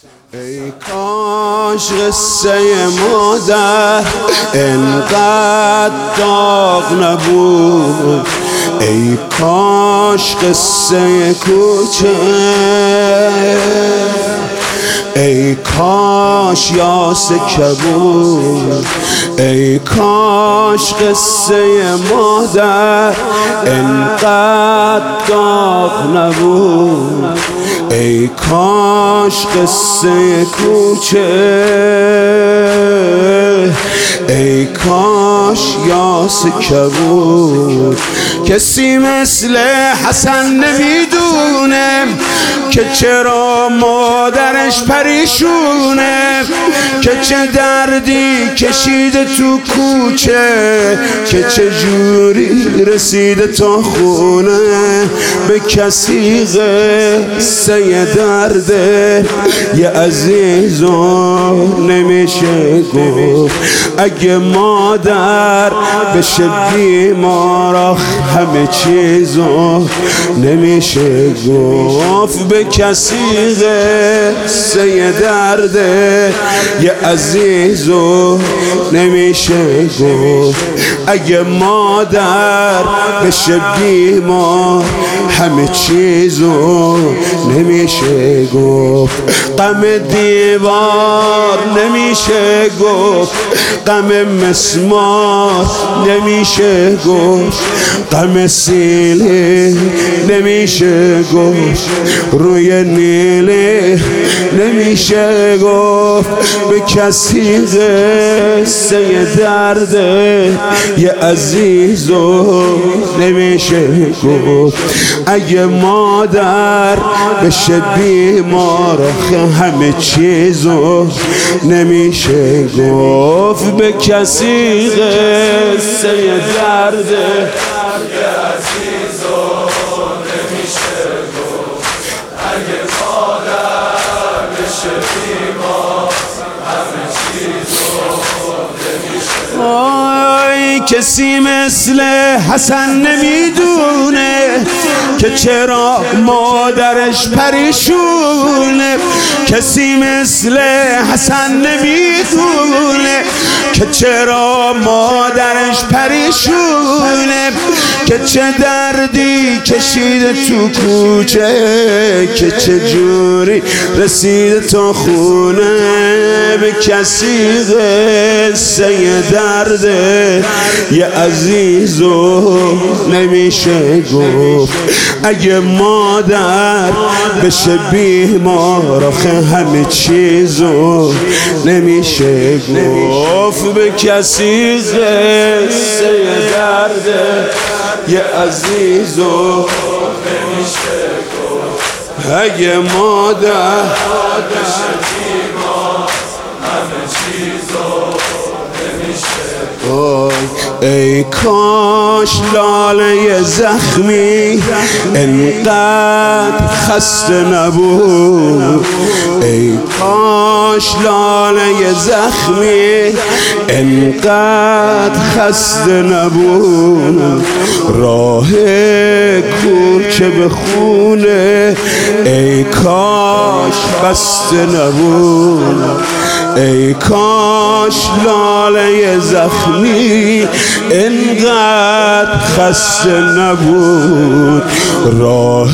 ای کاش قصه مادر انقدر داغ نبود، ای کاش قصه کوچه، ای کاش یاس کبود، ای کاش قصه مادر انقدر داغ نبود، ای کاش قصه کوچه، ای کاش یاس کبود. کسی مثل حسن نمیدونه که چرا مادرش پریشونه، که چه دردی کشیده تو کوچه، که چه جوری رسیده تا خونه. به کسی قصه درده یه عزیزو نمیشه گفت، اگه مادر بشه بیمار همه چیزو نمیشه گفت. به کسی قصه درده یه عزیزو نمیشه گفت، اگه مادر بشه بیمار همه چیزو نمیشه گفت. غم دیوار نمیشه گفت، غم مسمار نمیشه گفت، غم سیلی نمیشه گفت، روی نیلی نمیشه گفت. به کسی قصه درده یه عزیزو نمیشه گفت، اگه مادر بشه بیمار همه چیزو نمیشه گفت. به کسی قصه درده یه عزیزو نمیشه گفت، اگه مادر بشه بیمار همه چیزو نمیشه گفت. کسی مثل حسن نمیدونه که چرا مادرش پریشونه، کسی مثل حسن نمیدونه که چرا مادرش پریشونه، که چه دردی کشیده تو کوچه، که چه جوری رسیده تا خونه. به کسی قصه درده یه عزیزو نمیشه گفت، اگه مادر بشه بیمار همه چیزو نمیشه گفت. به کسی قصه درده یه عزیزو نمیشه گفت، اگه مادر بشه بیمار همه چیزو نمیشه گفت. ای کاش لاله زخمی انقدر خسته نبود، ای کاش لاله زخمی انقدر خسته نبود. راه کوچه به خونه ای کاش بسته نبود، ای کاش لاله زخمی انقدر خسته نبود. راه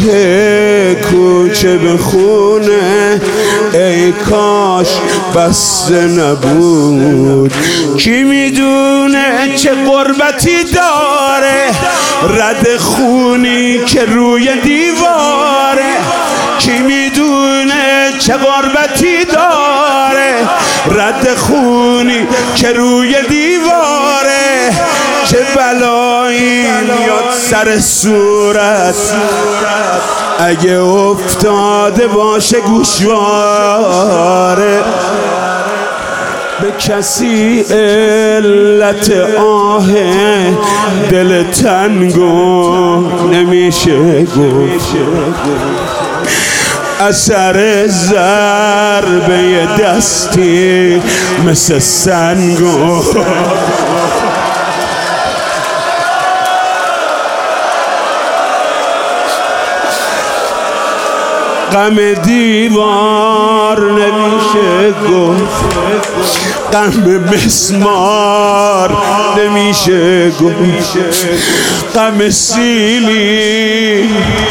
کوچه به خونه ای کاش بسته نبود. کی میدونه چه غربتی داره رد خونی که روی دیواره، کی میدونه چه غربتی داره رد خونی که روی دیواره. چه بلایی میاد سر صورت اگه افتاده باشه گوشواره. به کسی علت آه دل تنگو نمیشه گفت، اثر ضربه دستی مثل سنگو غم دیوار گفت، غم مسمار نمیشه گفت، غم سیلی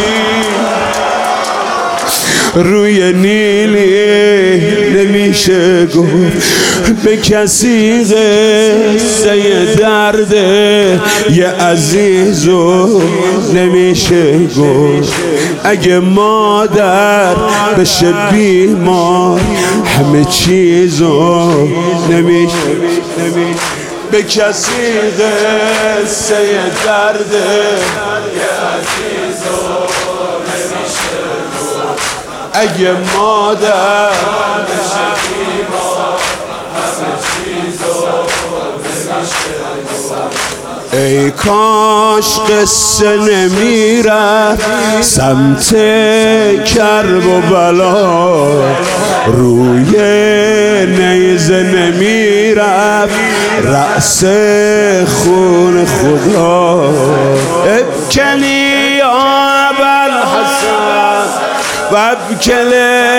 روی نیلی نمیشه گفت، به کسی قصه درد یه عزیزو نمیشه گفت. اگه مادر بشه بیمار همه چیزو نمیشه به کسی قصه درد یه عزیزو نمیشه گفت. اگه مادر بشه بیمار همه چیزو نمیشه گفت. ای کاش قصه نمیرفت سمت کرب و بلا، روی نیزه نمیرفت رأس خون خدا. ابکنی یا ابوالحسن و ابکل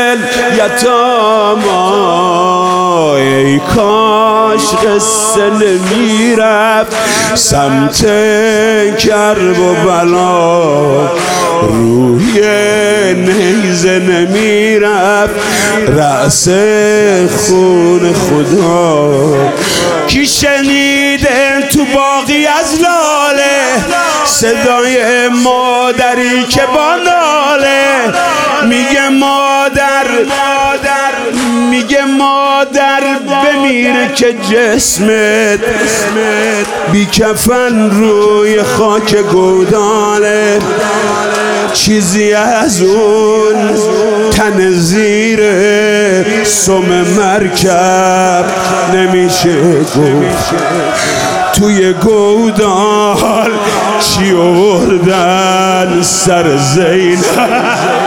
الیتاما، ای کاش قصه نمیرفت سمت کرب و بلا، روی نیزه نمیرفت رأس خون خدا. کی شنیده تو باغی از لاله صدای مادری که با ناله میگه مادر میگه مادر بمیره که جسمت بی کفن روی خاک گوداله، چیزی از اون تن زیر سم مرکب نمیشه گفت. توی گودال چی آوردن سر زینب،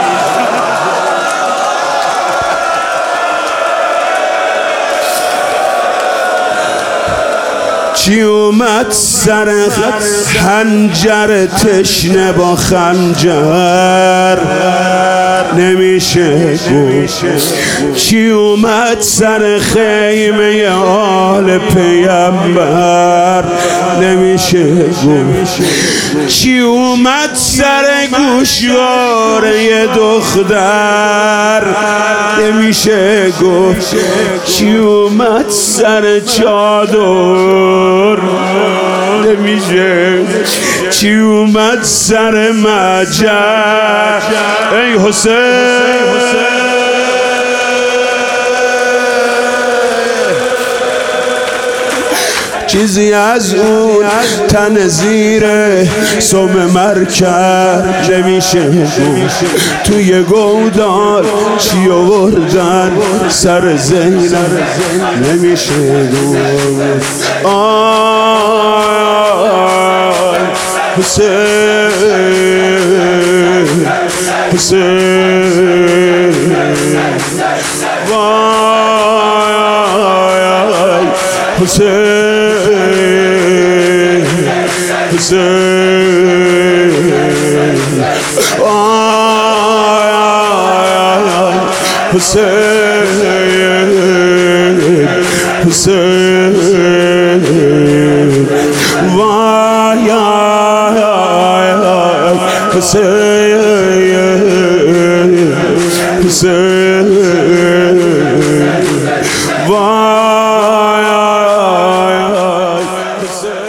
چی اومد سر خنجر تشنه با خنجر نمیشه گفت. چی اومد سر خیمه آل پیامبر نمیشه گفت. چی اومد سر گوشواره دختر نمیشه گفت. چی اومد سر چادر نمیشه. چی اومد سر مجر ای حسین، چیزی از اون تن زیر سم مرکب نمیشه گفت. توی گودال چی آوردن سر زینب نمیشه گفت. آی حسین حسین وای حسین حسین وای حسین حسین وای حسین حسین وای حسین.